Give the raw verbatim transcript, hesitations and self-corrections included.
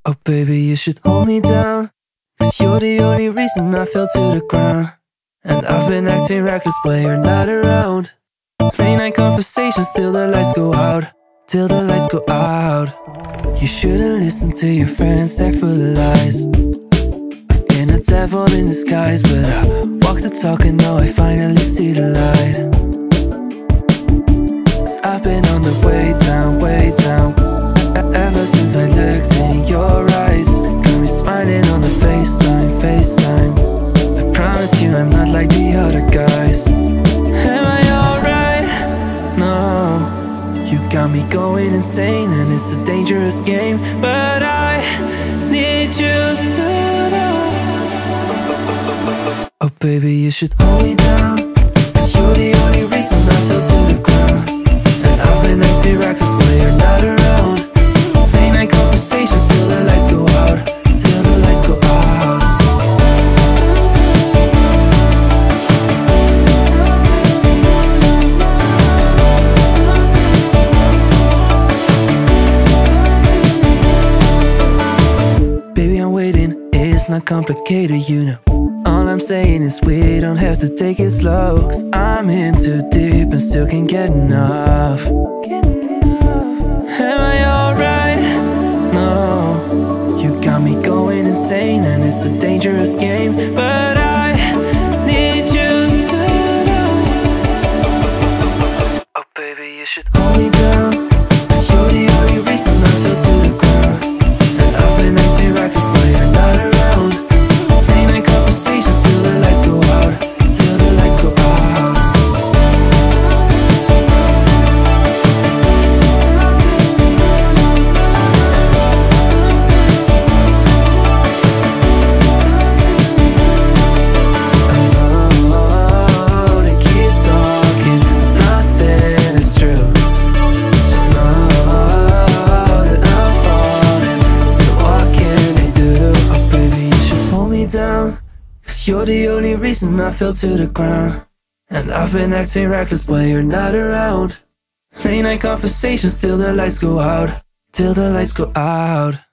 Oh baby, you should hold me down, 'cause you're the only reason I fell to the ground. And I've been acting reckless when you're not around. Late night conversations till the lights go out, till the lights go out. You shouldn't listen to your friends, they're full of lies. I've been a devil in disguise, but I walk the talk and now I finally see the light. 'Cause I've been on the way down, way down, ever since I looked in your eyes. Got me smiling on the FaceTime, FaceTime. I promise you I'm not like the other guys. Am I alright? No. You got me going insane and it's a dangerous game, but I need you to know. Oh baby, you should hold me down, 'cause you're the only reason I fell to the ground. And I've been acting reckless when you're not around. Late night conversations till the lights go out, till the lights go out. Baby, I'm waiting, it's not complicated, you know. All I'm saying is we don't have to take it slow, 'cause I'm in too deep and still can't get enough. Am I alright? No. You got me going insane and it's a dangerous game, but I need you to know. Oh baby, you should hold me down, 'cause you're the only reason I fell to the ground. And I've been acting reckless when you're not around. Late night conversations till the lights go out, till the lights go out. I know they keep talking, nothing is true. Just know that I'm falling, so what can they do? Oh baby, you should hold me down, 'cause you're the only reason I fell to the ground. And I've been acting reckless when you're not around. Late night conversations till the lights go out, till the lights go out.